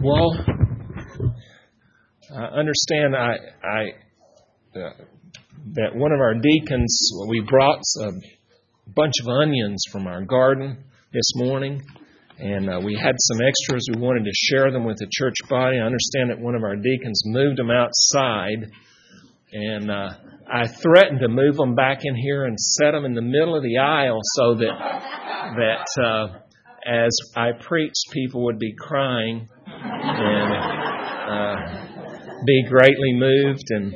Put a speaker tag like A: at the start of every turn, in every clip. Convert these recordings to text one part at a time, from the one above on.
A: Well, I understand that one of our deacons, we brought a bunch of onions from our garden this morning, and we had some extras. We wanted to share them with the church body. I understand that one of our deacons moved them outside, and I threatened to move them back in here and set them in the middle of the aisle so that as I preached, people would be crying and be greatly moved. And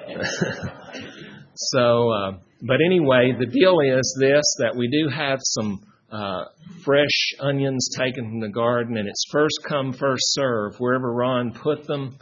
A: but anyway, the deal is this, that we do have some fresh onions taken from the garden, and it's first come, first serve, wherever Ron put them.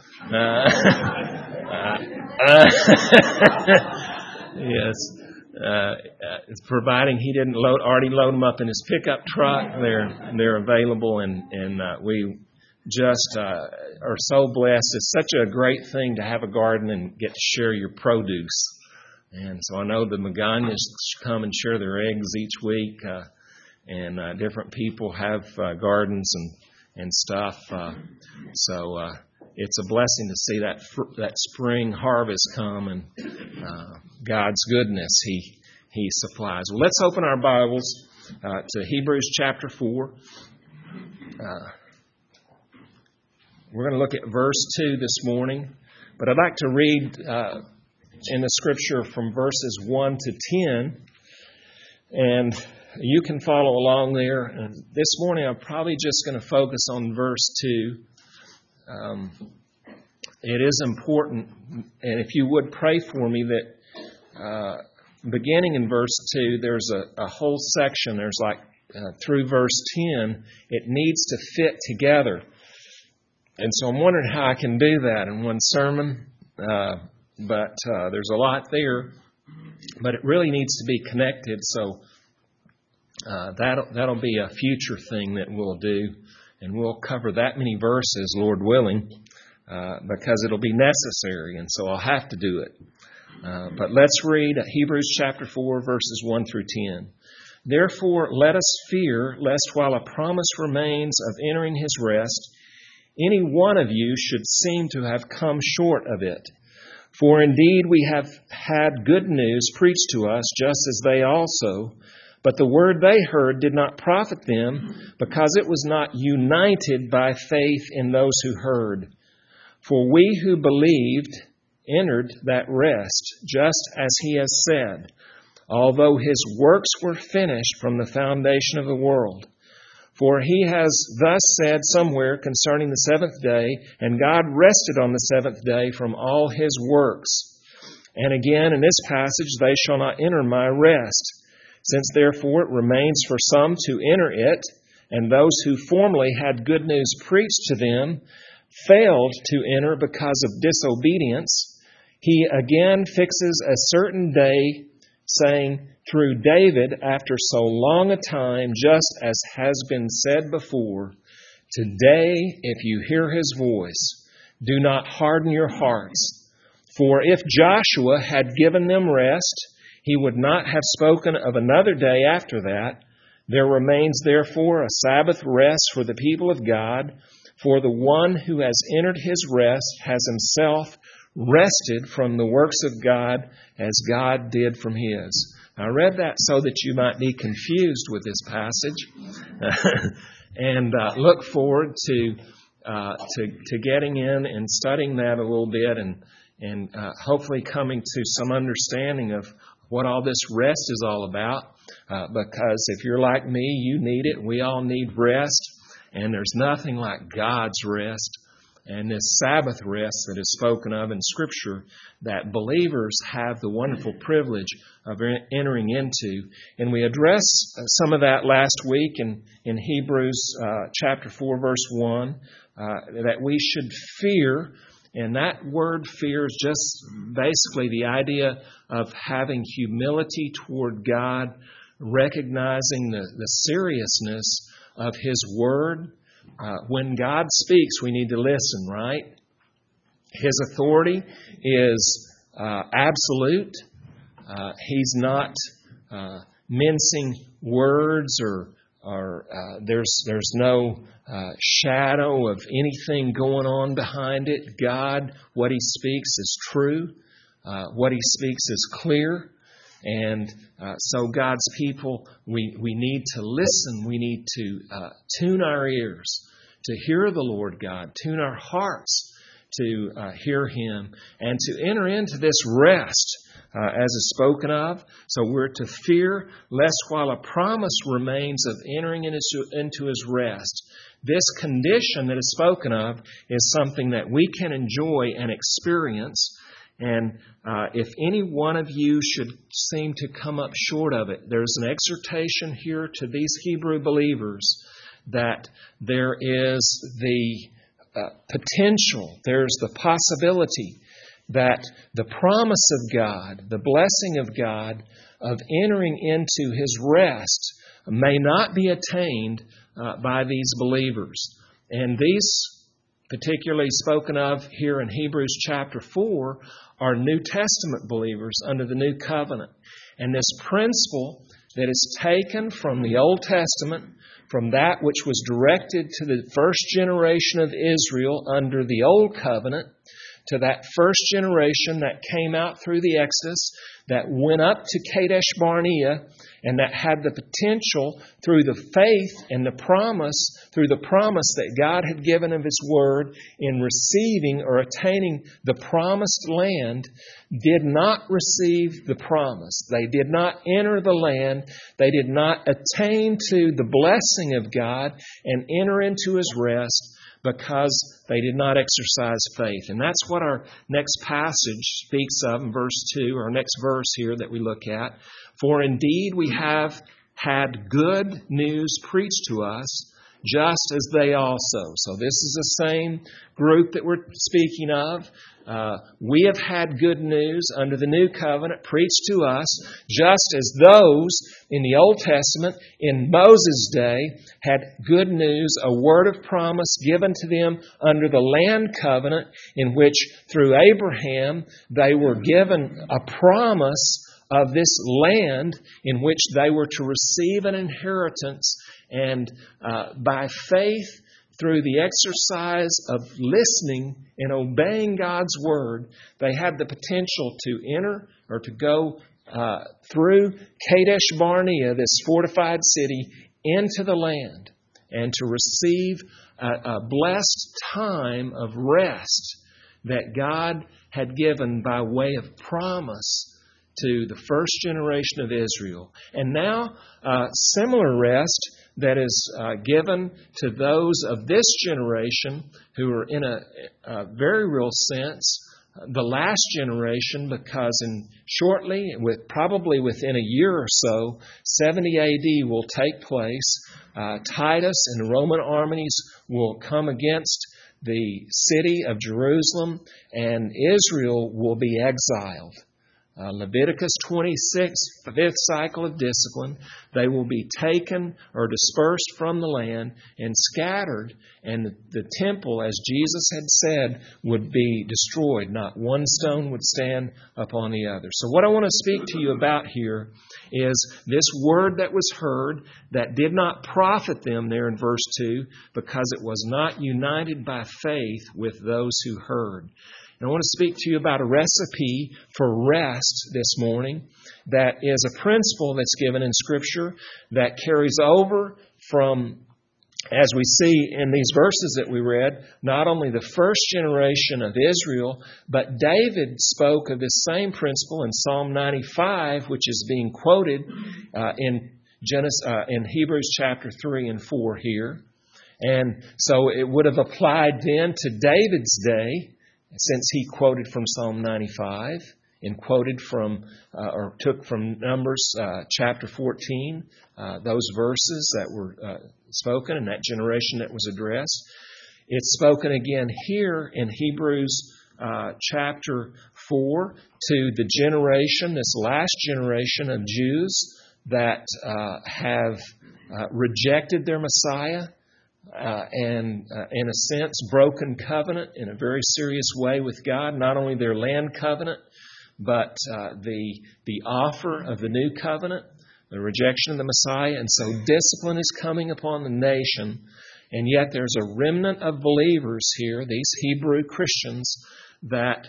A: Yes. Providing he didn't already load them up in his pickup truck, they're available, and we just are so blessed. It's such a great thing to have a garden and get to share your produce. And so I know the Maganyas come and share their eggs each week, and different people have gardens and stuff. So it's a blessing to see that spring harvest come, and God's goodness He supplies. Well, let's open our Bibles to Hebrews chapter 4. We're going to look at verse 2 this morning, but I'd like to read in the Scripture from verses 1 to 10, and you can follow along there. And this morning I'm probably just going to focus on verse 2. It is important, and if you would pray for me, that beginning in verse 2, there's a whole section. There's through verse 10, it needs to fit together. And so I'm wondering how I can do that in one sermon. But there's a lot there. But it really needs to be connected. So that'll be a future thing that we'll do. And we'll cover that many verses, Lord willing, because it'll be necessary. And so I'll have to do it. But let's read Hebrews chapter 4, verses 1 through 10. Therefore, let us fear, lest while a promise remains of entering His rest, any one of you should seem to have come short of it. For indeed we have had good news preached to us, just as they also. But the word they heard did not profit them, because it was not united by faith in those who heard. For we who believed entered that rest, just as He has said, although His works were finished from the foundation of the world. For He has thus said somewhere concerning the seventh day, and God rested on the seventh day from all His works. And again in this passage, they shall not enter my rest. Since therefore it remains for some to enter it, and those who formerly had good news preached to them failed to enter because of disobedience, He again fixes a certain day, saying, through David, after so long a time, just as has been said before, today, if you hear His voice, do not harden your hearts. For if Joshua had given them rest, he would not have spoken of another day after that. There remains therefore a Sabbath rest for the people of God, for the one who has entered His rest has himself rested from the works of God as God did from His. I read that so that you might be confused with this passage, and look forward to getting in and studying that a little bit, and hopefully coming to some understanding of what all this rest is all about. Because if you're like me, you need it. We all need rest, and there's nothing like God's rest. And this Sabbath rest that is spoken of in Scripture that believers have the wonderful privilege of entering into. And we addressed some of that last week in Hebrews chapter 4, verse 1, that we should fear. And that word fear is just basically the idea of having humility toward God, recognizing the seriousness of His Word. When God speaks, we need to listen, right? His authority is absolute. He's not mincing words or there's no shadow of anything going on behind it. God, what He speaks is true. What He speaks is clear. And so God's people, we need to listen. We need to tune our ears to hear the Lord God, tune our hearts to hear Him, and to enter into this rest as is spoken of. So we're to fear lest while a promise remains of entering into His rest, this condition that is spoken of is something that we can enjoy and experience. And if any one of you should seem to come up short of it, there's an exhortation here to these Hebrew believers that there is the potential, there's the possibility that the promise of God, the blessing of God of entering into His rest may not be attained by these believers. And these, particularly spoken of here in Hebrews chapter 4, are New Testament believers under the New Covenant. And this principle that is taken from the Old Testament, from that which was directed to the first generation of Israel under the Old Covenant, to that first generation that came out through the Exodus, that went up to Kadesh Barnea, and that had the potential through the faith and the promise, through the promise that God had given of His Word in receiving or attaining the promised land, did not receive the promise. They did not enter the land. They did not attain to the blessing of God and enter into His rest, because they did not exercise faith. And that's what our next passage speaks of in verse 2, our next verse here that we look at. For indeed we have had good news preached to us, just as they also. So this is the same group that we're speaking of. We have had good news under the New Covenant preached to us, just as those in the Old Testament in Moses' day had good news, a word of promise given to them under the land covenant, in which through Abraham they were given a promise of this land in which they were to receive an inheritance, and by faith, through the exercise of listening and obeying God's Word, they had the potential to enter or to go through Kadesh Barnea, this fortified city, into the land and to receive a blessed time of rest that God had given by way of promise to the first generation of Israel. And now, similar rest that is given to those of this generation who are in a very real sense the last generation, because shortly, probably within a year or so, 70 AD will take place. Titus and the Roman armies will come against the city of Jerusalem, and Israel will be exiled. Leviticus 26, the fifth cycle of discipline, they will be taken or dispersed from the land and scattered, and the temple, as Jesus had said, would be destroyed. Not one stone would stand upon the other. So what I want to speak to you about here is this word that was heard that did not profit them there in verse 2, because it was not united by faith with those who heard. I want to speak to you about a recipe for rest this morning that is a principle that's given in Scripture that carries over from, as we see in these verses that we read, not only the first generation of Israel, but David spoke of this same principle in Psalm 95, which is being quoted in Hebrews chapter 3 and 4 here. And so it would have applied then to David's day, since he quoted from Psalm 95 and quoted from, or took from Numbers chapter 14, those verses that were spoken in that generation that was addressed. It's spoken again here in Hebrews chapter 4 to the generation, this last generation of Jews that have rejected their Messiah, and in a sense broken covenant in a very serious way with God, not only their land covenant, but the offer of the new covenant, the rejection of the Messiah. And so discipline is coming upon the nation. And yet there's a remnant of believers here, these Hebrew Christians, that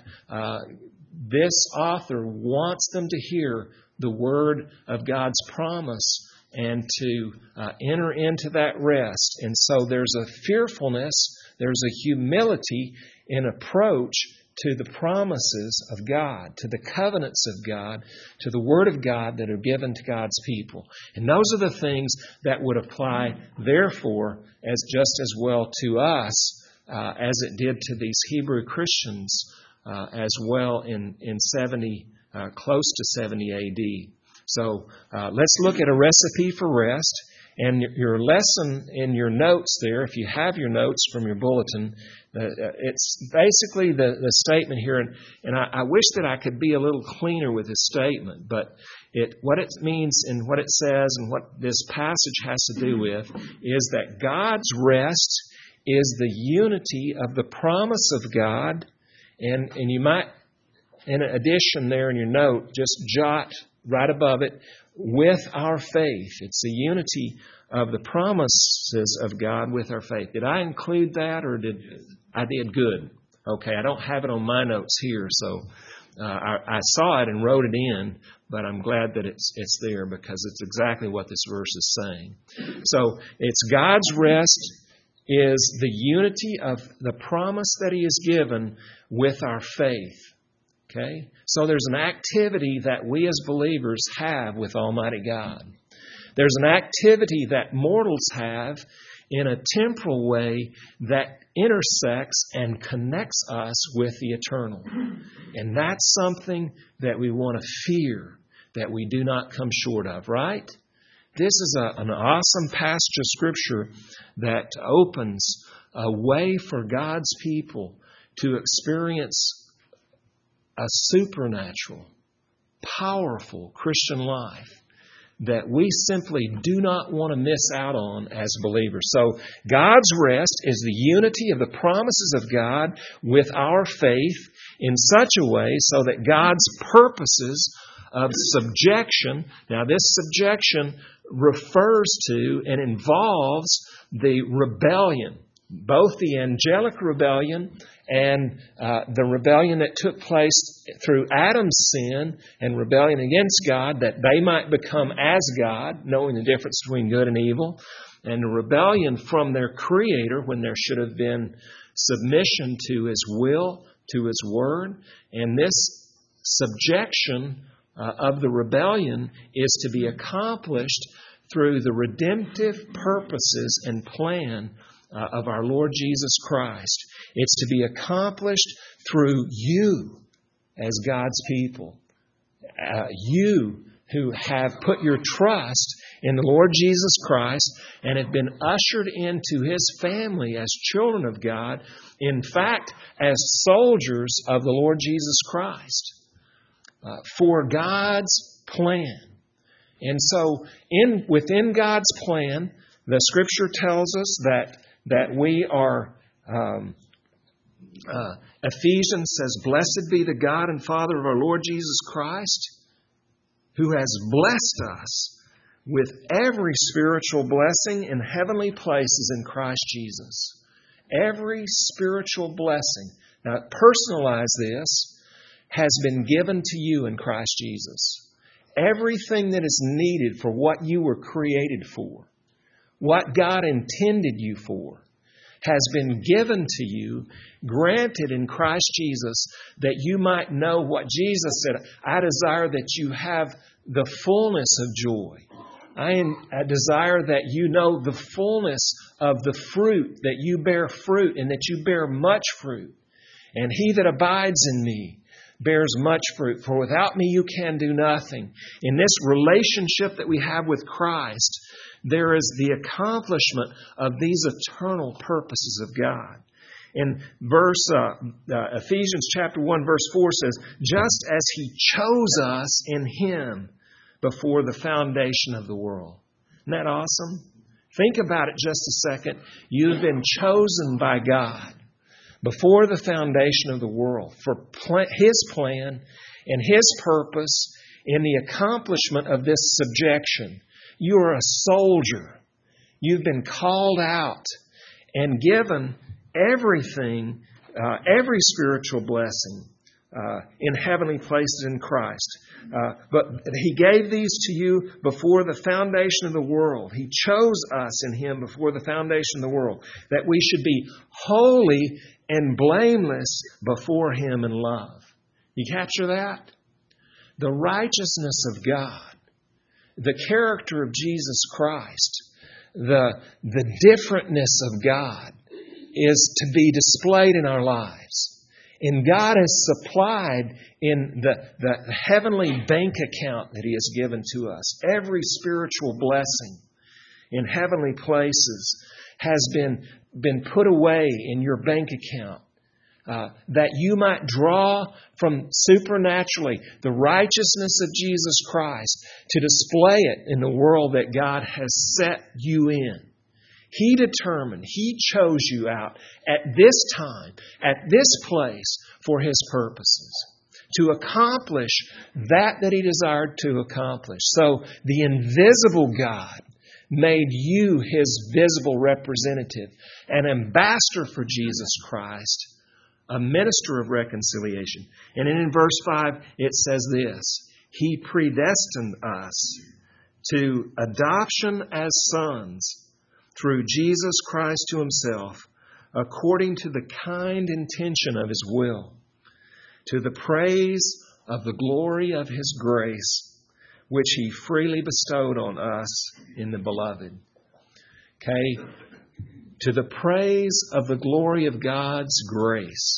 A: this author wants them to hear the word of God's promise and to enter into that rest. And so there's a fearfulness, there's a humility in approach to the promises of God, to the covenants of God, to the Word of God that are given to God's people. And those are the things that would apply, therefore, as just as well to us as it did to these Hebrew Christians as well in 70, close to 70 A.D. So let's look at a recipe for rest. And your lesson in your notes there, if you have your notes from your bulletin, it's basically the statement here. And I wish that I could be a little cleaner with this statement, but what it means and what it says and what this passage has to do with is that God's rest is the unity of the promise of God. And you might, in addition there in your note, just jot right above it, with our faith. It's the unity of the promises of God with our faith. Did I include that, or I did good? Okay, I don't have it on my notes here, so I saw it and wrote it in, but I'm glad that it's there because it's exactly what this verse is saying. So it's God's rest is the unity of the promise that He has given with our faith. Okay? So there's an activity that we as believers have with Almighty God. There's an activity that mortals have in a temporal way that intersects and connects us with the eternal. And that's something that we want to fear, that we do not come short of, right? This is an awesome passage of Scripture that opens a way for God's people to experience a supernatural, powerful Christian life that we simply do not want to miss out on as believers. So God's rest is the unity of the promises of God with our faith in such a way so that God's purposes of subjection, now this subjection refers to and involves the rebellion, both the angelic rebellion and the rebellion that took place through Adam's sin and rebellion against God, that they might become as God, knowing the difference between good and evil, and the rebellion from their Creator when there should have been submission to His will, to His Word. And this subjection of the rebellion is to be accomplished through the redemptive purposes and plan of our Lord Jesus Christ. It's to be accomplished through you as God's people. You who have put your trust in the Lord Jesus Christ and have been ushered into His family as children of God, in fact, as soldiers of the Lord Jesus Christ, for God's plan. And so within God's plan, the Scripture tells us that we are, Ephesians says, "Blessed be the God and Father of our Lord Jesus Christ, who has blessed us with every spiritual blessing in heavenly places in Christ Jesus." Every spiritual blessing, now personalize this, has been given to you in Christ Jesus. Everything that is needed for what you were created for, what God intended you for, has been given to you, granted in Christ Jesus, that you might know what Jesus said. I desire that you have the fullness of joy. I desire that you know the fullness of the fruit, that you bear fruit and that you bear much fruit. And he that abides in me bears much fruit. For without me you can do nothing. In this relationship that we have with Christ, there is the accomplishment of these eternal purposes of God. In Ephesians chapter 1, verse 4 says, "Just as He chose us in Him before the foundation of the world." Isn't that awesome? Think about it just a second. You've been chosen by God before the foundation of the world for His plan and His purpose in the accomplishment of this subjection. You are a soldier. You've been called out and given everything, every spiritual blessing in heavenly places in Christ. But He gave these to you before the foundation of the world. He chose us in Him before the foundation of the world, that we should be holy and blameless before Him in love. You capture that? The righteousness of God, the character of Jesus Christ, the differentness of God is to be displayed in our lives. And God has supplied in the heavenly bank account that He has given to us. Every spiritual blessing in heavenly places has been put away in your bank account, that you might draw from supernaturally the righteousness of Jesus Christ to display it in the world that God has set you in. He determined, He chose you out at this time, at this place for His purposes, to accomplish that He desired to accomplish. So the invisible God made you His visible representative, an ambassador for Jesus Christ, a minister of reconciliation. And in verse 5 it says this: He predestined us to adoption as sons through Jesus Christ to Himself, according to the kind intention of His will, to the praise of the glory of His grace, which He freely bestowed on us in the Beloved. Okay? To the praise of the glory of God's grace,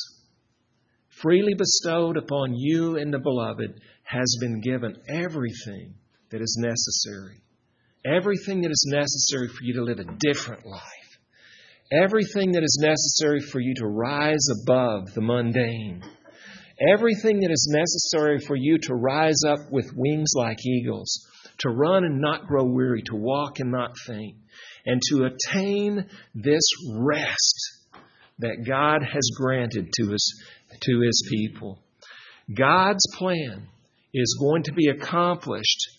A: freely bestowed upon you in the Beloved, has been given everything that is necessary. Everything that is necessary for you to live a different life. Everything that is necessary for you to rise above the mundane. Everything that is necessary for you to rise up with wings like eagles, to run and not grow weary, to walk and not faint, and to attain this rest that God has granted to His people. God's plan is going to be accomplished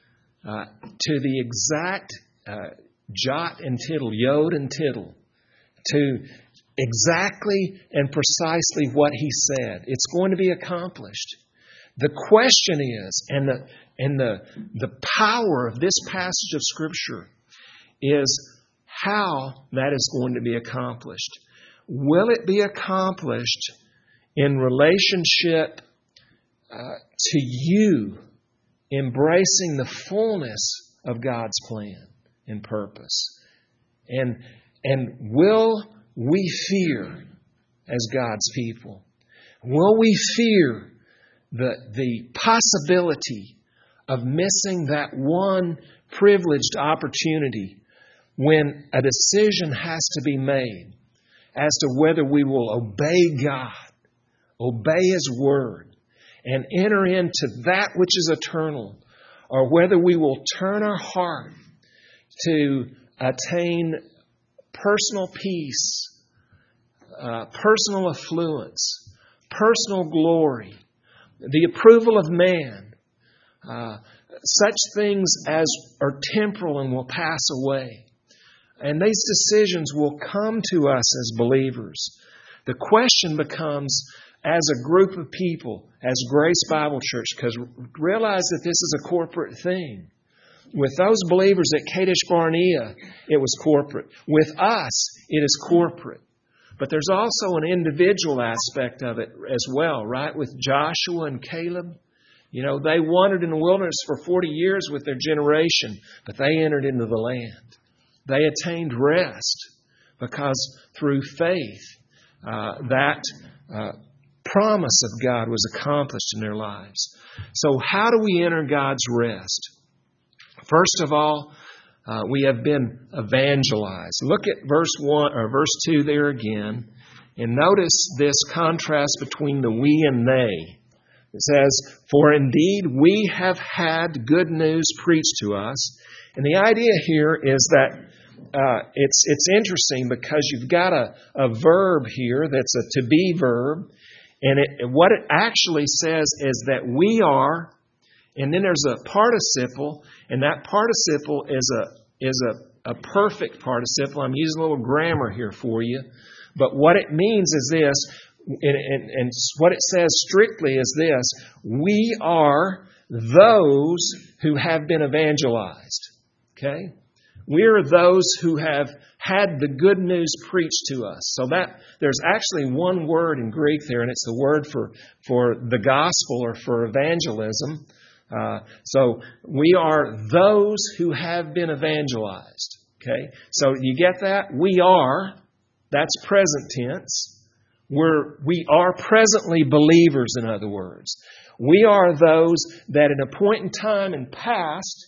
A: to the exact jot and tittle, yod and tittle, to exactly and precisely what He said. It's going to be accomplished. The question is, and the power of this passage of Scripture is how that is going to be accomplished. Will it be accomplished in relationship to you embracing the fullness of God's plan and purpose? And will we fear as God's people? Will we fear the possibility of missing that one privileged opportunity when a decision has to be made as to whether we will obey God, obey His Word, and enter into that which is eternal, or whether we will turn our heart to attain personal peace, personal affluence, personal glory, the approval of man, such things as are temporal and will pass away. And these decisions will come to us as believers. The question becomes, as a group of people, as Grace Bible Church, because realize that this is a corporate thing. With those believers at Kadesh Barnea, it was corporate. With us, it is corporate. But there's also an individual aspect of it as well, right? With Joshua and Caleb. You know, they wandered in the wilderness for 40 years with their generation, but they entered into the land. They attained rest because through faith, that promise of God was accomplished in their lives. So how do we enter God's rest? First of all, we have been evangelized. Look at verse 1 or verse 2 there again, and notice this contrast between the we and they. It says, "For indeed we have had good news preached to us." And the idea here is that it's interesting because you've got a verb here that's a to be verb, and what it actually says is that we are And then there's a participle, and that participle is a perfect participle. I'm using a little grammar here for you. But what it means is this, and what it says strictly is this: we are those who have been evangelized. Okay? We are those who have had the good news preached to us. So that there's actually one word in Greek there, and it's the word for the gospel or for evangelism. So we are those who have been evangelized. Okay? So you get that? We are. That's present tense. We are presently believers, in other words. We are those that in a point in time and past,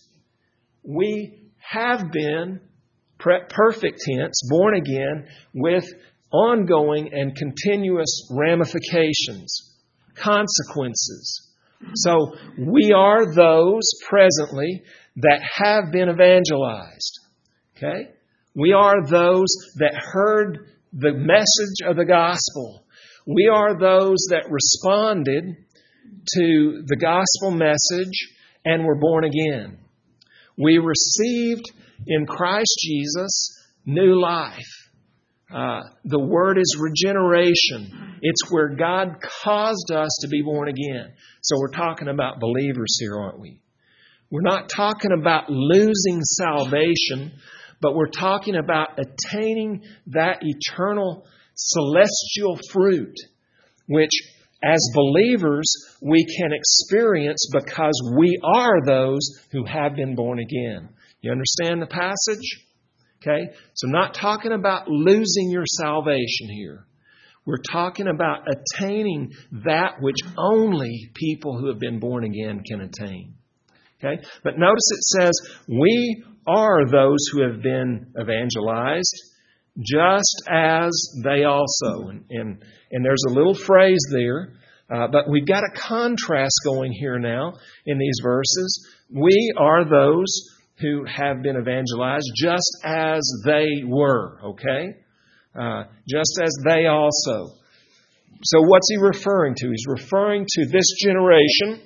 A: we have been, perfect tense, born again, with ongoing and continuous ramifications, consequences. So we are those presently that have been evangelized. Okay? We are those that heard the message of the gospel. We are those that responded to the gospel message and were born again. We received in Christ Jesus new life. The word is regeneration. It's where God caused us to be born again. So we're talking about believers here, aren't we? We're not talking about losing salvation, but we're talking about attaining that eternal celestial fruit, which as believers we can experience because we are those who have been born again. You understand the passage? Okay? So not talking about losing your salvation here. We're talking about attaining that which only people who have been born again can attain. Okay? But notice it says, we are those who have been evangelized, just as they also. And there's a little phrase there, but we've got a contrast going here now in these verses. We are those who have been evangelized, just as they were, okay? Just as they also. So what's he referring to? He's referring to this generation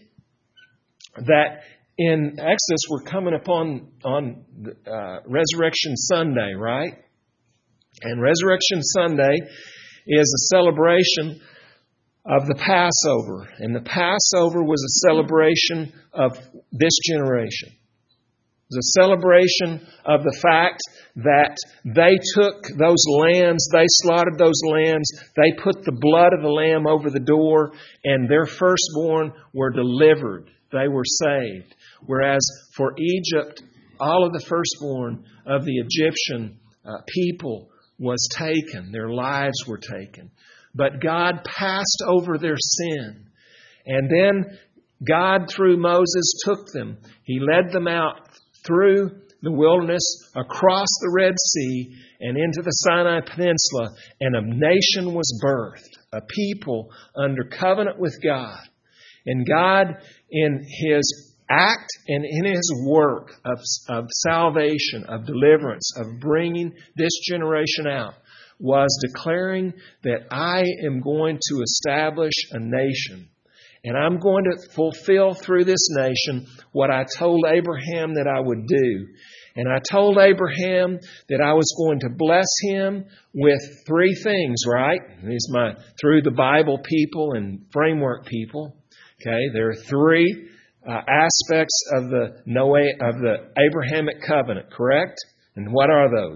A: that in Exodus we're coming upon on Resurrection Sunday, right? And Resurrection Sunday is a celebration of the Passover. And the Passover was a celebration of this generation. It was a celebration of the fact that they took those lambs, they slaughtered those lambs, they put the blood of the lamb over the door, and their firstborn were delivered. They were saved. Whereas for Egypt, all of the firstborn of the Egyptian people was taken. Their lives were taken. But God passed over their sin. And then God, through Moses, took them. He led them out through the wilderness, across the Red Sea, and into the Sinai Peninsula. And a nation was birthed, a people under covenant with God. And God, in His act and in His work of salvation, of deliverance, of bringing this generation out, was declaring that I am going to establish a nation. And I'm going to fulfill through this nation what I told Abraham that I would do. And I told Abraham that I was going to bless him with three things, right? These my through the Bible people and framework people. Okay, there are three aspects of the Abrahamic covenant, correct? And what are those?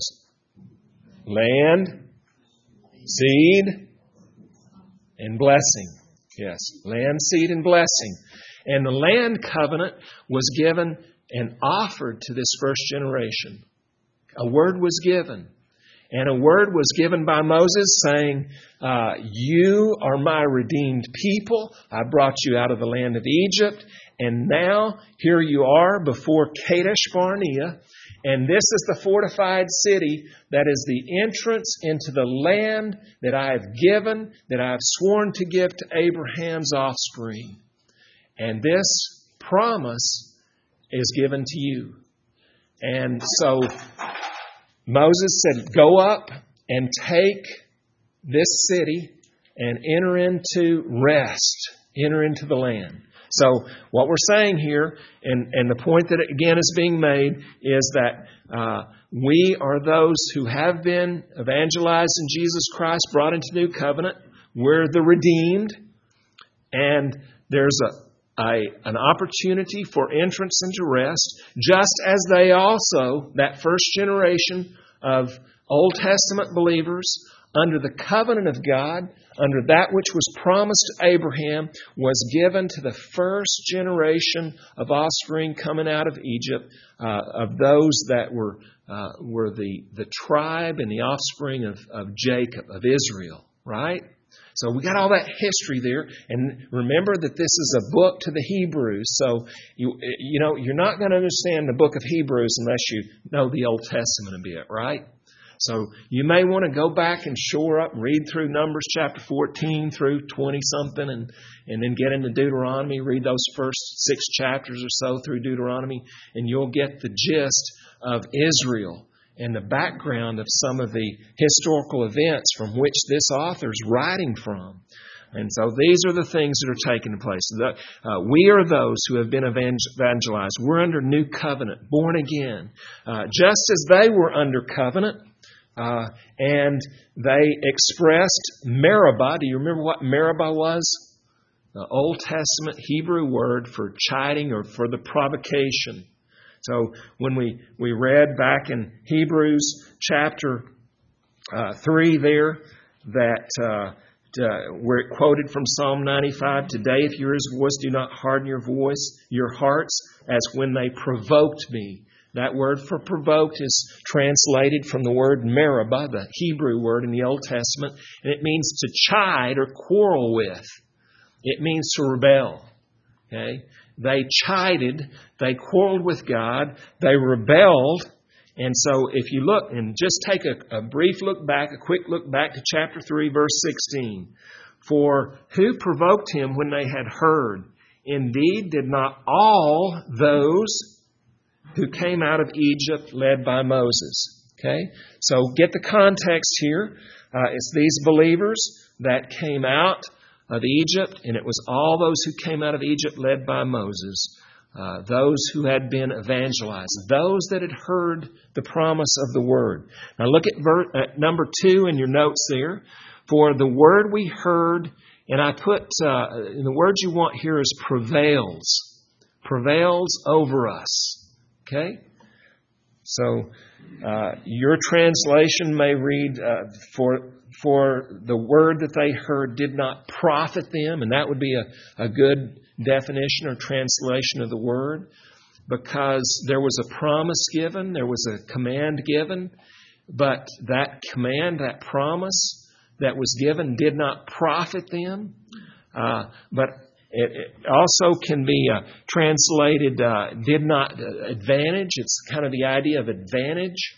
A: Land, seed, and blessing. Yes, land, seed, and blessing. And the land covenant was given and offered to this first generation. A word was given. And a word was given by Moses saying, you are my redeemed people. I brought you out of the land of Egypt. And now here you are before Kadesh Barnea. And this is the fortified city that is the entrance into the land that I have given, that I have sworn to give to Abraham's offspring. And this promise is given to you. And so Moses said, go up and take this city and enter into rest, enter into the land. So what we're saying here, and the point that again is being made, is that we are those who have been evangelized in Jesus Christ, brought into new covenant. We're the redeemed, and there's an opportunity for entrance into rest, just as they also, that first generation of Old Testament believers, under the covenant of God, under that which was promised to Abraham, was given to the first generation of offspring coming out of Egypt, of those that were the tribe and the offspring of Jacob, of Israel, right? So we got all that history there, and remember that this is a book to the Hebrews. So you're not going to understand the book of Hebrews unless you know the Old Testament a bit, right? So you may want to go back and shore up, read through Numbers chapter 14 through 20-something, and then get into Deuteronomy, read those first 6 chapters or so through Deuteronomy, and you'll get the gist of Israel and the background of some of the historical events from which this author is writing from. And so these are the things that are taking place. We are those who have been evangelized. We're under new covenant, born again. Just as they were under covenant, and they expressed Meribah. Do you remember what Meribah was? The Old Testament Hebrew word for chiding or for the provocation. So when we read back in Hebrews chapter 3 there, that where it quoted from Psalm 95, "Today if you hear His voice, do not harden your hearts, as when they provoked me." That word for provoked is translated from the word Meribah, the Hebrew word in the Old Testament, and it means to chide or quarrel with. It means to rebel. Okay? They chided, they quarreled with God, they rebelled. And so if you look, and just take a brief look back, a quick look back to chapter 3, verse 16. "For who provoked him when they had heard? Indeed, did not all those who came out of Egypt led by Moses?" Okay? So get the context here. It's these believers that came out of Egypt, and it was all those who came out of Egypt led by Moses. Those who had been evangelized, those that had heard the promise of the word. Now look at number 2 in your notes there. "For the word we heard," and I put, the word you want here is prevails. Prevails over us. Okay? So your translation may read, for the word that they heard did not profit them, and that would be a good definition or translation of the word, because there was a promise given, there was a command given, but that command, that promise that was given did not profit them. But it also can be translated did not advantage. It's kind of the idea of advantage.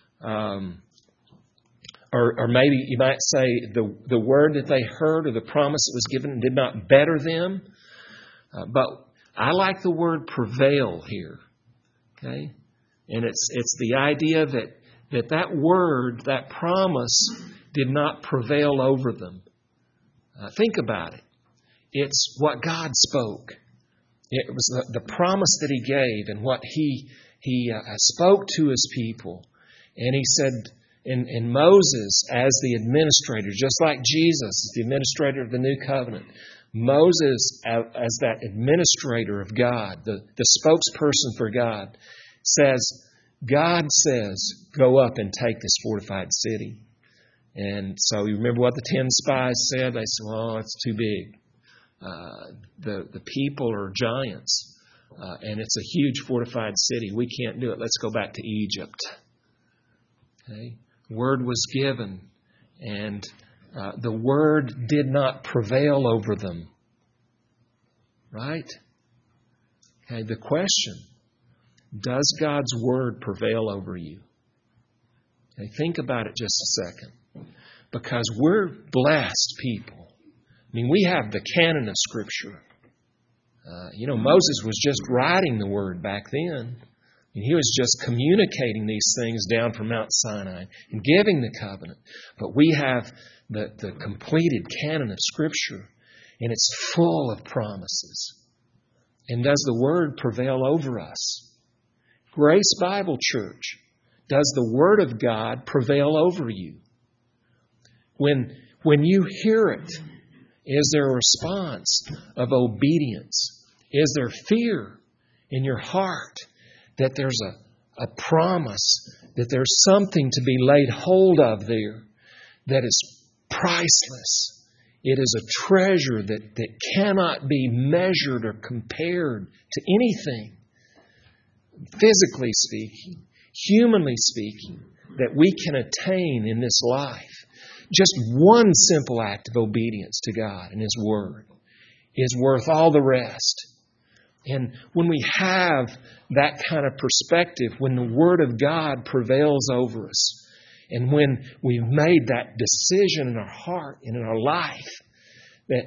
A: Or maybe you might say the word that they heard or the promise that was given did not better them. But I like the word prevail here. Okay? And it's the idea that word, that promise, did not prevail over them. Think about it. It's what God spoke. It was the promise that He gave and what He spoke to His people. And He said, in Moses as the administrator, just like Jesus is the administrator of the new covenant, Moses as that administrator of God, the spokesperson for God, God says, "Go up and take this fortified city." And so you remember what the 10 spies said? They said, "Well, it's too big. The people are giants, and it's a huge fortified city. We can't do it. Let's go back to Egypt." Okay? Word was given, and the word did not prevail over them. Right? Okay, the question, does God's word prevail over you? Okay, think about it just a second. Because we're blessed people. I mean, we have the canon of Scripture. Moses was just writing the word back then. And he was just communicating these things down from Mount Sinai and giving the covenant. But we have the completed canon of Scripture, and it's full of promises. And does the Word prevail over us? Grace Bible Church, does the Word of God prevail over you? When you hear it, is there a response of obedience? Is there fear in your heart that there's a promise, that there's something to be laid hold of there that is priceless? It is a treasure that cannot be measured or compared to anything, physically speaking, humanly speaking, that we can attain in this life. Just one simple act of obedience to God and His Word is worth all the rest. And when we have that kind of perspective, when the Word of God prevails over us, and when we've made that decision in our heart and in our life that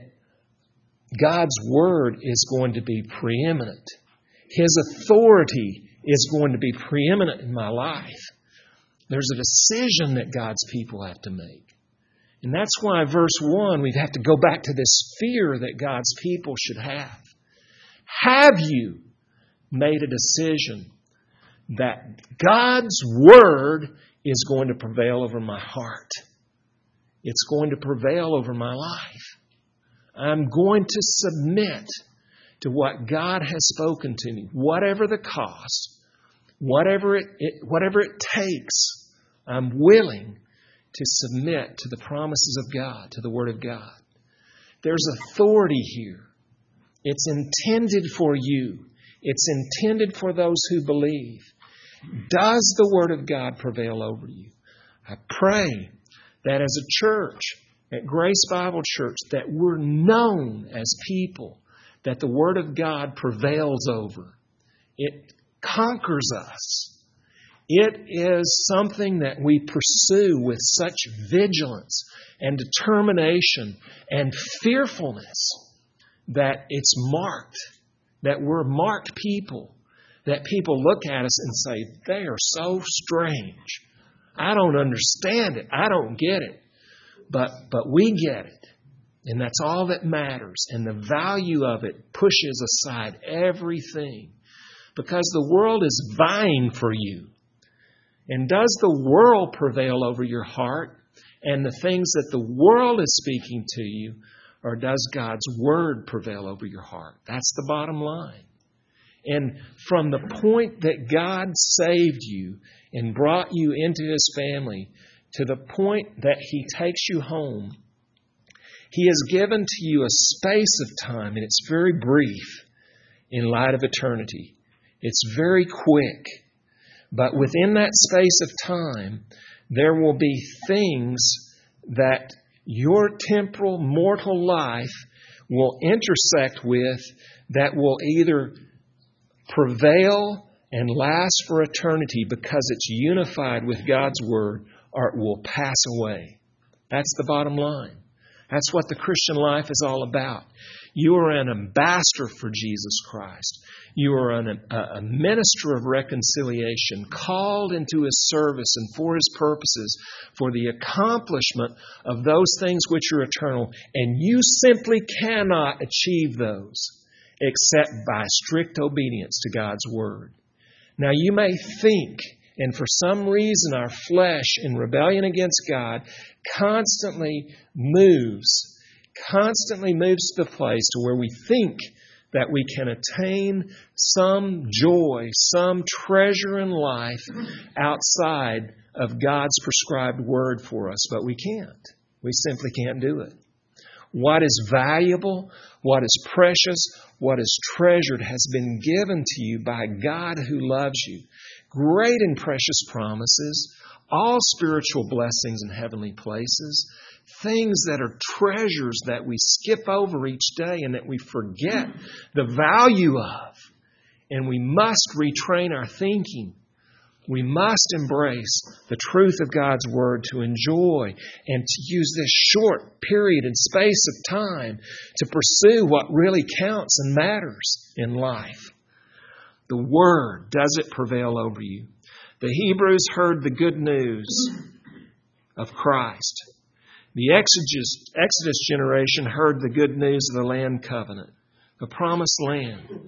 A: God's Word is going to be preeminent, His authority is going to be preeminent in my life, there's a decision that God's people have to make. And that's why verse 1, we have to go back to this fear that God's people should have. Have you made a decision that God's Word is going to prevail over my heart? It's going to prevail over my life. I'm going to submit to what God has spoken to me, whatever the cost, whatever it takes. I'm willing to submit to the promises of God, to the Word of God. There's authority here. It's intended for you. It's intended for those who believe. Does the Word of God prevail over you? I pray that as a church, at Grace Bible Church, that we're known as people that the Word of God prevails over. It conquers us. It is something that we pursue with such vigilance and determination and fearfulness that it's marked, that we're marked people, that people look at us and say, they are so strange. I don't understand it. I don't get it. But we get it. And that's all that matters. And the value of it pushes aside everything. Because the world is vying for you. And does the world prevail over your heart and the things that the world is speaking to you? Or does God's Word prevail over your heart? That's the bottom line. And from the point that God saved you and brought you into His family to the point that He takes you home, He has given to you a space of time, and it's very brief in light of eternity. It's very quick. But within that space of time, there will be things that your temporal, mortal life will intersect with that will either prevail and last for eternity because it's unified with God's Word, or it will pass away. That's the bottom line. That's what the Christian life is all about. You are an ambassador for Jesus Christ. You are a minister of reconciliation, called into His service and for His purposes, for the accomplishment of those things which are eternal. And you simply cannot achieve those except by strict obedience to God's Word. Now you may think, and for some reason our flesh in rebellion against God constantly moves to the place to where we think that we can attain some joy, some treasure in life outside of God's prescribed Word for us. But we can't. We simply can't do it. What is valuable, what is precious, what is treasured has been given to you by God who loves you. Great and precious promises, all spiritual blessings in heavenly places, things that are treasures that we skip over each day and that we forget the value of. And we must retrain our thinking. We must embrace the truth of God's Word to enjoy and to use this short period and space of time to pursue what really counts and matters in life. The Word, does it prevail over you? The Hebrews heard the good news of Christ. The Exodus generation heard the good news of the land covenant, the promised land.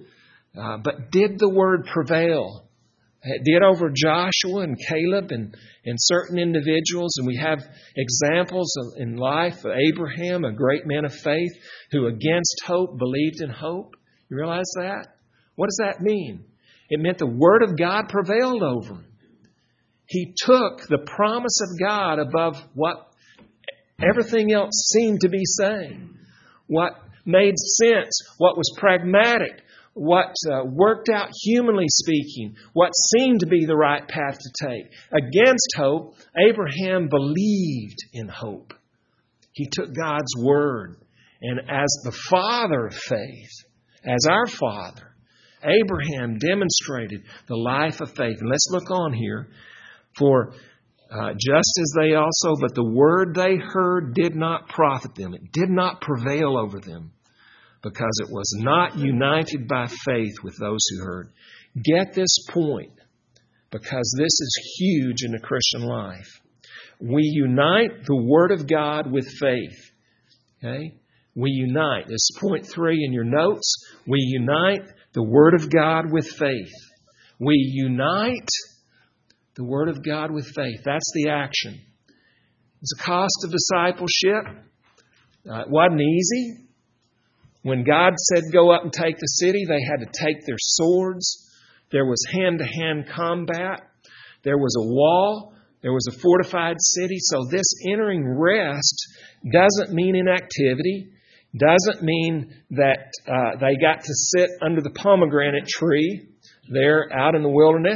A: But did the Word prevail? It did over Joshua and Caleb and certain individuals. And we have examples in life of Abraham, a great man of faith, who against hope believed in hope. You realize that? What does that mean? It meant the Word of God prevailed over him. He took the promise of God above what everything else seemed to be saying. What made sense, what was pragmatic, what worked out humanly speaking, what seemed to be the right path to take. Against hope, Abraham believed in hope. He took God's Word. And as the father of faith, as our father, Abraham demonstrated the life of faith. And let's look on here. For just as they also, but the word they heard did not profit them. It did not prevail over them, because it was not united by faith with those who heard. Get this point, because this is huge in the Christian life. We unite the Word of God with faith. Okay? We unite. This is point 3 in your notes. We unite the Word of God with faith. We unite the Word of God with faith. That's the action. It's a cost of discipleship. It wasn't easy. When God said, go up and take the city, they had to take their swords. There was hand-to-hand combat. There was a wall. There was a fortified city. So this entering rest doesn't mean inactivity. Doesn't mean that they got to sit under the pomegranate tree there out in the wilderness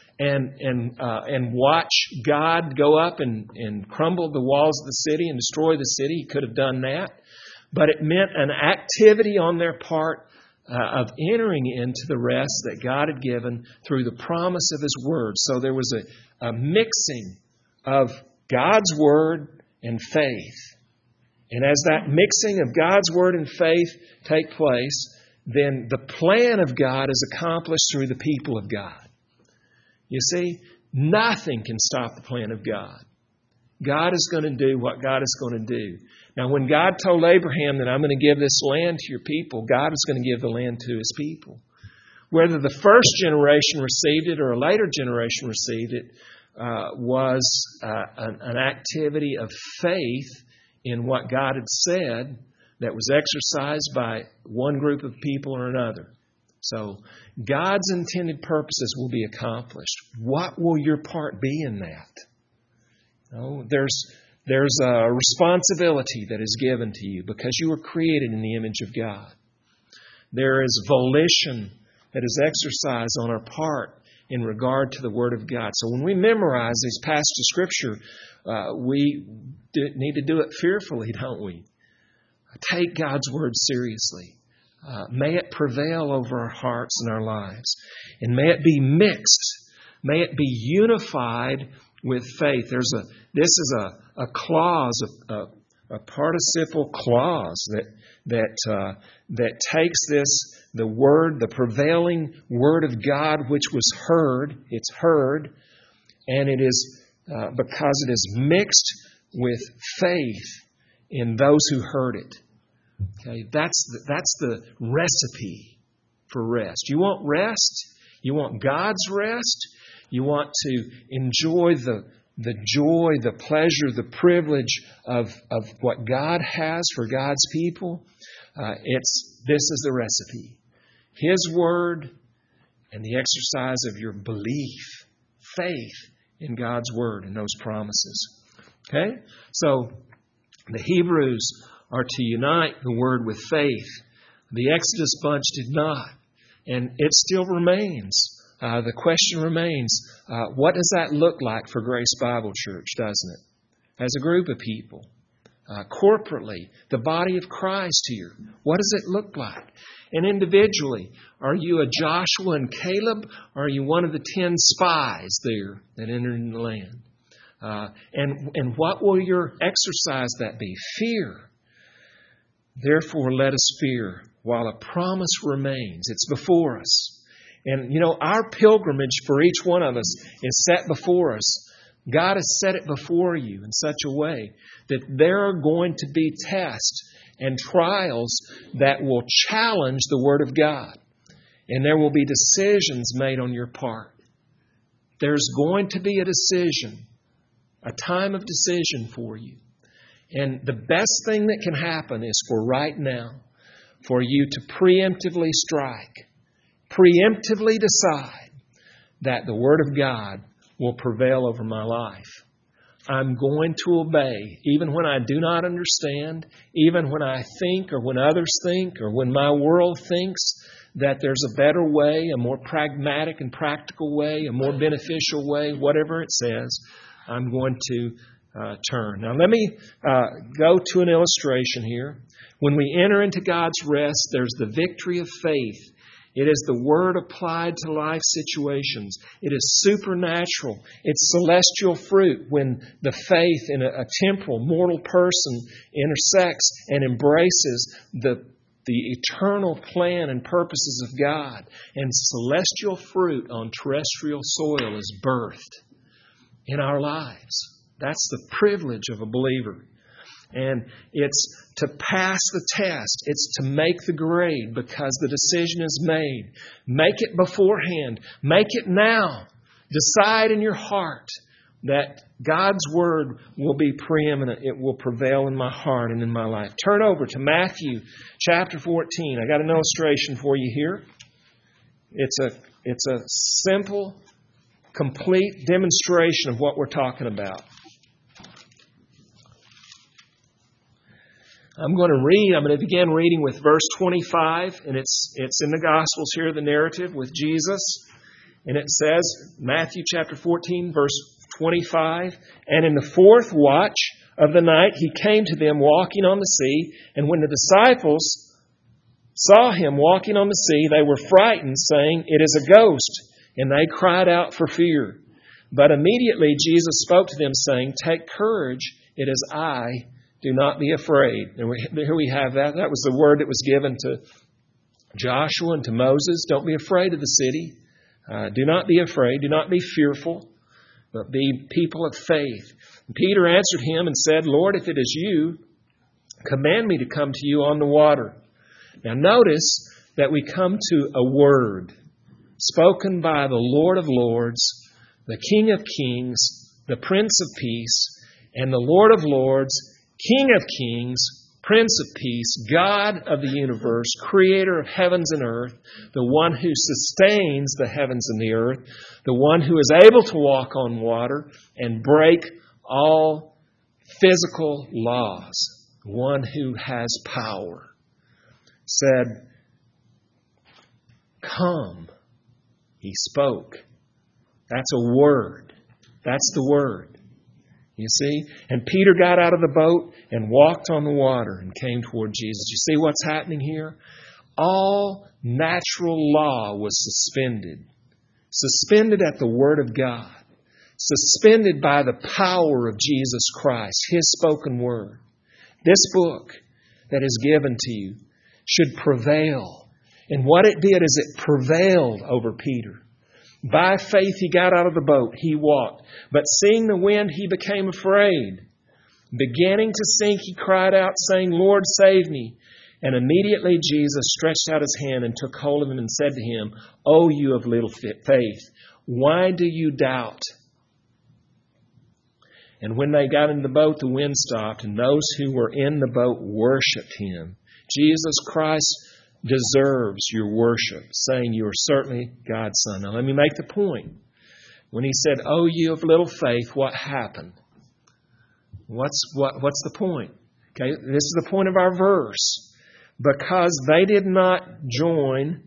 A: and watch God go up and crumble the walls of the city and destroy the city. He could have done that. But it meant an activity on their part of entering into the rest that God had given through the promise of His Word. So there was a mixing of God's Word and faith. And as that mixing of God's Word and faith take place, then the plan of God is accomplished through the people of God. You see, nothing can stop the plan of God. God is going to do what God is going to do. Now, when God told Abraham that I'm going to give this land to your people, God is going to give the land to His people. Whether the first generation received it or a later generation received it was an activity of faith in what God had said that was exercised by one group of people or another. So God's intended purposes will be accomplished. What will your part be in that? There's a responsibility that is given to you because you were created in the image of God. There is volition that is exercised on our part in regard to the Word of God. So when we memorize these passages of Scripture, we need to do it fearfully, don't we? Take God's Word seriously. May it prevail over our hearts and our lives. And may it be mixed. May it be unified with faith. This is a clause, a participle clause that takes the word, the prevailing Word of God, which was heard. It's heard, and it is because it is mixed with faith in those who heard it. Okay, that's the recipe for rest. You want rest? You want God's rest? You want to enjoy the joy, the pleasure, the privilege of what God has for God's people? This is the recipe. His Word and the exercise of your belief, faith in God's Word and those promises. Okay? So the Hebrews are to unite the Word with faith. The Exodus bunch did not. And it still remains. The question remains, what does that look like for Grace Bible Church, doesn't it? As a group of people, corporately, the body of Christ here, what does it look like? And individually, are you a Joshua and Caleb, or are you one of the 10 spies there that entered in the land? And what will your exercise that be? Fear. Therefore, let us fear while a promise remains. It's before us. And, our pilgrimage for each one of us is set before us. God has set it before you in such a way that there are going to be tests and trials that will challenge the Word of God. And there will be decisions made on your part. There's going to be a decision, a time of decision for you. And the best thing that can happen is for right now, for you to preemptively strike, preemptively decide that the Word of God will prevail over my life. I'm going to obey, even when I do not understand, even when I think or when others think or when my world thinks that there's a better way, a more pragmatic and practical way, a more beneficial way, whatever it says, I'm going to turn. Now let me go to an illustration here. When we enter into God's rest, there's the victory of faith. It is the Word applied to life situations. It is supernatural. It's celestial fruit when the faith in a temporal, mortal person intersects and embraces the eternal plan and purposes of God. And celestial fruit on terrestrial soil is birthed in our lives. That's the privilege of a believer. And it's to pass the test. It's to make the grade because the decision is made. Make it beforehand. Make it now. Decide in your heart that God's Word will be preeminent. It will prevail in my heart and in my life. Turn over to Matthew chapter 14. I got an illustration for you here. It's a simple, complete demonstration of what we're talking about. I'm going to begin reading with verse 25, and it's in the Gospels here, the narrative with Jesus. And it says, Matthew chapter 14, verse 25, "And in the fourth watch of the night he came to them walking on the sea, and when the disciples saw him walking on the sea, they were frightened, saying, 'It is a ghost,' and they cried out for fear. But immediately Jesus spoke to them, saying, 'Take courage, it is I. Do not be afraid.'" And here we have that. That was the word that was given to Joshua and to Moses. Don't be afraid of the city. Do not be afraid. Do not be fearful, but be people of faith. And Peter answered him and said, "Lord, if it is you, command me to come to you on the water." Now notice that we come to a word spoken by the Lord of Lords, the King of Kings, the Prince of Peace, and the Lord of Lords, King of Kings, Prince of Peace, God of the universe, Creator of heavens and earth, the one who sustains the heavens and the earth, the one who is able to walk on water and break all physical laws, one who has power, said, "Come." He spoke. That's a word. That's the word. You see? And Peter got out of the boat and walked on the water and came toward Jesus. You see what's happening here? All natural law was suspended. Suspended at the Word of God. Suspended by the power of Jesus Christ, His spoken Word. This book that is given to you should prevail. And what it did is it prevailed over Peter. By faith he got out of the boat, he walked. But seeing the wind, he became afraid. Beginning to sink, he cried out, saying, "Lord, save me." And immediately Jesus stretched out his hand and took hold of him and said to him, "O you of little faith, why do you doubt?" And when they got into the boat, the wind stopped, and those who were in the boat worshipped him. Jesus Christ deserves your worship, saying you are certainly God's Son. Now let me make the point. When he said, "Oh, you of little faith," what happened? What's the point? Okay, this is the point of our verse. Because they did not join,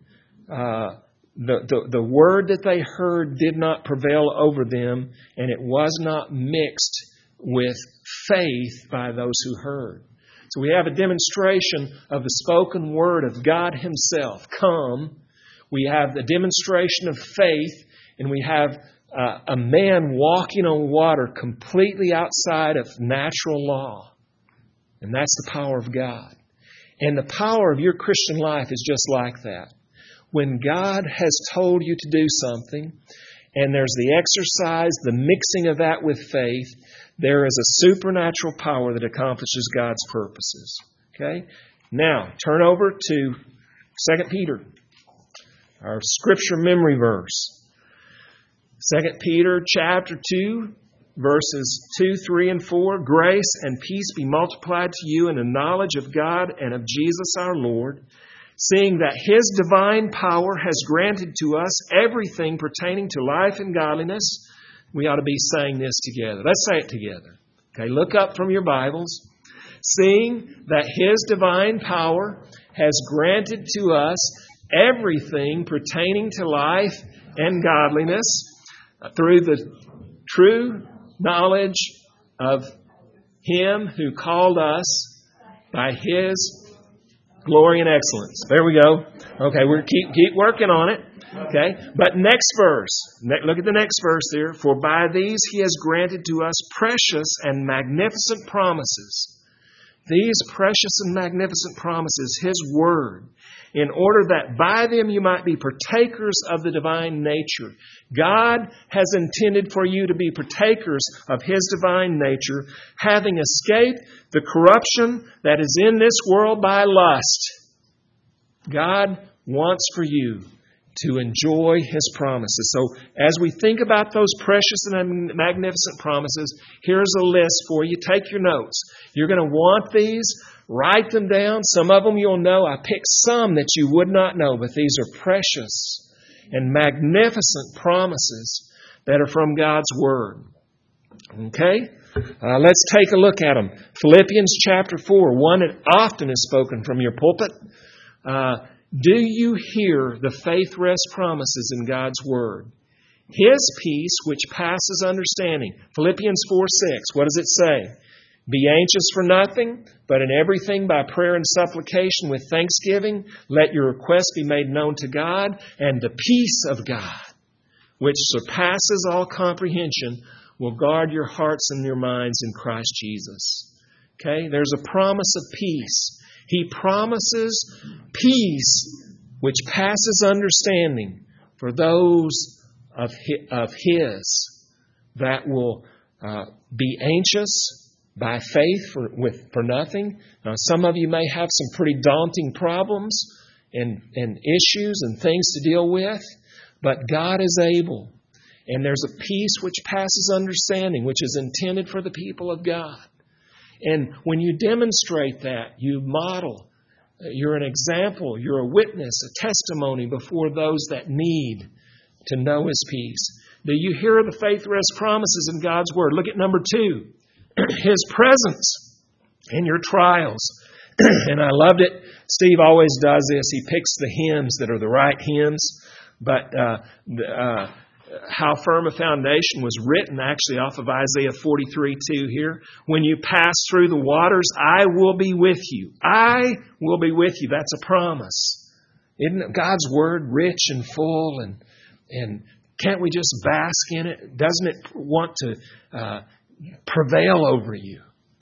A: the word that they heard did not prevail over them, and it was not mixed with faith by those who heard. So we have a demonstration of the spoken word of God Himself. Come. We have the demonstration of faith, and we have a man walking on water completely outside of natural law. And that's the power of God. And the power of your Christian life is just like that. When God has told you to do something, and there's the exercise, the mixing of that with faith, there is a supernatural power that accomplishes God's purposes. Okay? Now, turn over to 2 Peter. our scripture memory verse. 2 Peter chapter 2, verses 2, 3, and 4. Grace and peace be multiplied to you in the knowledge of God and of Jesus our Lord, seeing that His divine power has granted to us everything pertaining to life and godliness. We ought to be saying this together. Let's say it together. Okay, look up from your Bibles. Seeing that His divine power has granted to us everything pertaining to life and godliness through the true knowledge of Him who called us by His glory and excellence. There we go. Okay, we're keep working on it. Okay, but next verse. Look at the next verse there. For by these He has granted to us precious and magnificent promises. These precious and magnificent promises, His Word, in order that by them you might be partakers of the divine nature. God has intended for you to be partakers of His divine nature, having escaped the corruption that is in this world by lust. God wants for you to enjoy His promises. So as we think about those precious and magnificent promises, here's a list for you. Take your notes. You're going to want these. Write them down. Some of them you'll know. I picked some that you would not know, but these are precious and magnificent promises that are from God's Word. Okay? Let's take a look at them. Philippians chapter 4, one that often is spoken from your pulpit. Do you hear the faith rest promises in God's Word? His peace, which passes understanding. Philippians 4:6. What does it say? Be anxious for nothing, but in everything by prayer and supplication with thanksgiving, let your requests be made known to God, and the peace of God, which surpasses all comprehension, will guard your hearts and your minds in Christ Jesus. Okay? There's a promise of peace. He promises peace which passes understanding for those of His that will be anxious by faith for nothing. Now, some of you may have some pretty daunting problems and issues and things to deal with, but God is able. And there's a peace which passes understanding, which is intended for the people of God. And when you demonstrate that, you model, you're an example, you're a witness, a testimony before those that need to know His peace. Do you hear the faith rest promises in God's Word? Look at number 2. His presence in your trials. And I loved it. Steve always does this. He picks the hymns that are the right hymns. But How Firm a Foundation was written actually off of Isaiah 43:2 here. When you pass through the waters, I will be with you. I will be with you. That's a promise. Isn't God's Word rich and full? And can't we just bask in it? Doesn't it want to prevail over you?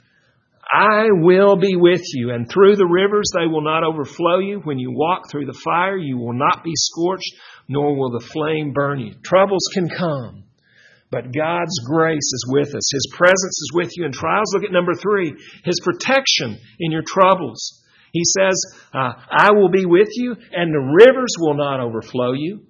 A: I will be with you, and through the rivers they will not overflow you. When you walk through the fire, you will not be scorched, nor will the flame burn you. Troubles can come, but God's grace is with us. His presence is with you in trials. Look at number 3, His protection in your troubles. He says, I will be with you, and the rivers will not overflow you.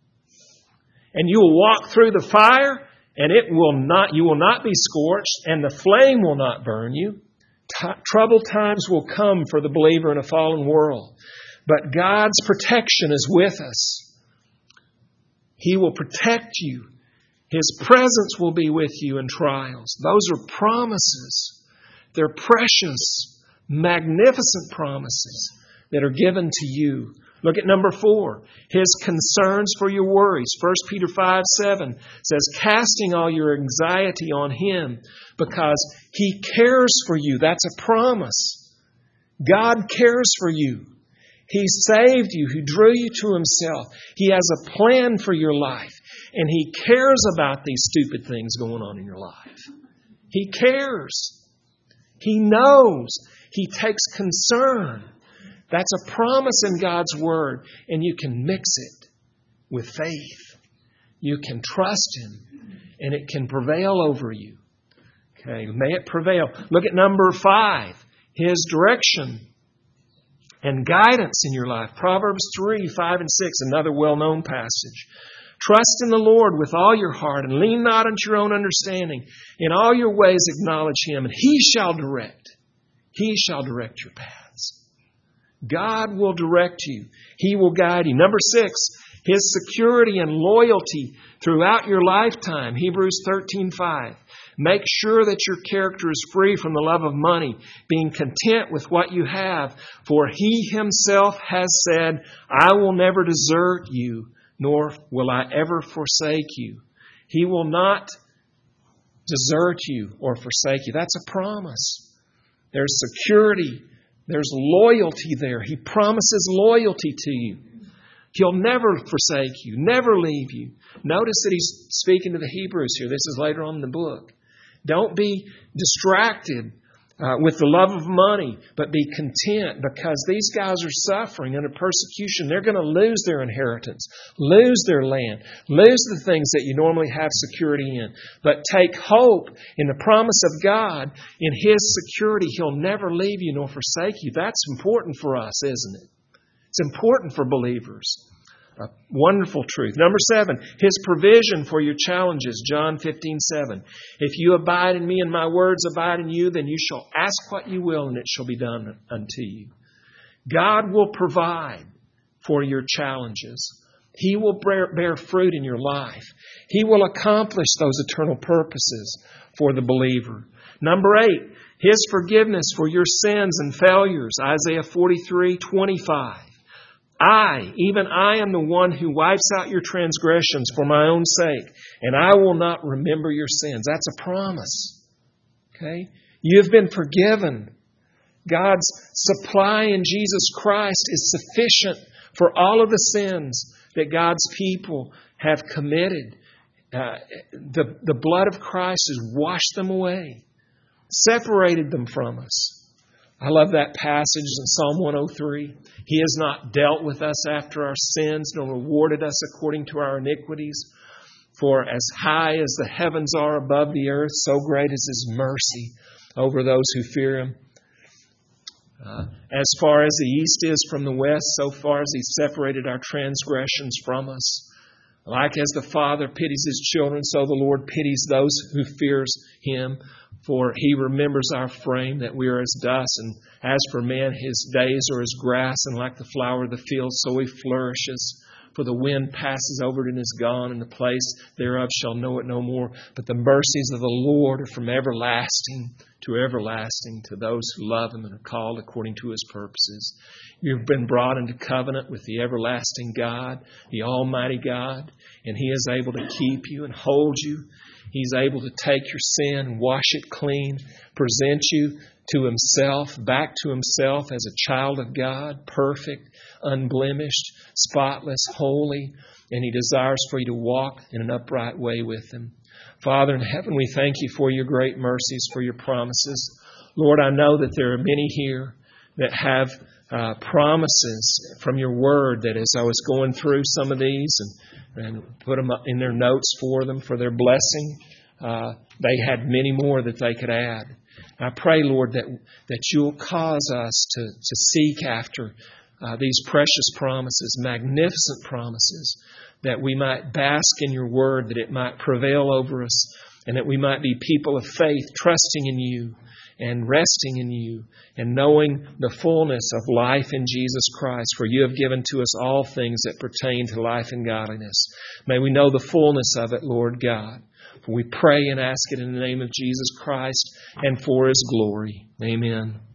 A: And you will walk through the fire, and you will not be scorched, and the flame will not burn you. Troubled times will come for the believer in a fallen world. But God's protection is with us. He will protect you. His presence will be with you in trials. Those are promises. They're precious, magnificent promises that are given to you. Look at number 4. His concerns for your worries. 1 Peter 5:7 says, casting all your anxiety on Him because He cares for you. That's a promise. God cares for you. He saved you. He drew you to Himself. He has a plan for your life. And He cares about these stupid things going on in your life. He cares. He knows. He takes concern. That's a promise in God's Word, and you can mix it with faith. You can trust Him, and it can prevail over you. Okay, may it prevail. Look at number 5, His direction and guidance in your life. Proverbs 3, 5, and 6, another well-known passage. Trust in the Lord with all your heart and lean not unto your own understanding. In all your ways acknowledge Him, and He shall direct your paths. God will direct you. He will guide you. Number 6, His security and loyalty throughout your lifetime. Hebrews 13:5. Make sure that your character is free from the love of money, being content with what you have. For He Himself has said, I will never desert you, nor will I ever forsake you. He will not desert you or forsake you. That's a promise. There's security. There's loyalty there. He promises loyalty to you. He'll never forsake you, never leave you. Notice that He's speaking to the Hebrews here. This is later on in the book. Don't be distracted with the love of money, but be content, because these guys are suffering under persecution. They're going to lose their inheritance, lose their land, lose the things that you normally have security in. But take hope in the promise of God. In His security, He'll never leave you nor forsake you. That's important for us, isn't it? It's important for believers. A wonderful truth. Number 7, His provision for your challenges. John 15:7. If you abide in me and my words abide in you, then you shall ask what you will and it shall be done unto you. God will provide for your challenges. He will bear fruit in your life. He will accomplish those eternal purposes for the believer. Number 8, His forgiveness for your sins and failures. Isaiah 43:25. Even I am the one who wipes out your transgressions for my own sake, and I will not remember your sins. That's a promise. Okay? You've been forgiven. God's supply in Jesus Christ is sufficient for all of the sins that God's people have committed. The blood of Christ has washed them away, separated them from us. I love that passage in Psalm 103. He has not dealt with us after our sins, nor rewarded us according to our iniquities. For as high as the heavens are above the earth, so great is His mercy over those who fear Him. As far as the east is from the west, so far as He separated our transgressions from us. Like as the Father pities His children, so the Lord pities those who fears Him. For He remembers our frame, that we are as dust. And as for man, his days are as grass, and like the flower of the field, so he flourishes. For the wind passes over it and is gone, and the place thereof shall know it no more. But the mercies of the Lord are from everlasting to those who love Him and are called according to His purposes. You've been brought into covenant with the everlasting God, the Almighty God, and He is able to keep you and hold you. He's able to take your sin, wash it clean, present you to Himself, back to Himself as a child of God, perfect, unblemished, spotless, holy, and He desires for you to walk in an upright way with Him. Father in heaven, we thank You for Your great mercies, for Your promises. Lord, I know that there are many here that have promises from Your Word, that as I was going through some of these and put them in their notes for them for their blessing, they had many more that they could add. I pray, Lord, that You'll cause us to seek after these precious promises, magnificent promises, that we might bask in Your Word, that it might prevail over us, and that we might be people of faith, trusting in You and resting in You and knowing the fullness of life in Jesus Christ. For You have given to us all things that pertain to life and godliness. May we know the fullness of it, Lord God. For we pray and ask it in the name of Jesus Christ and for His glory. Amen.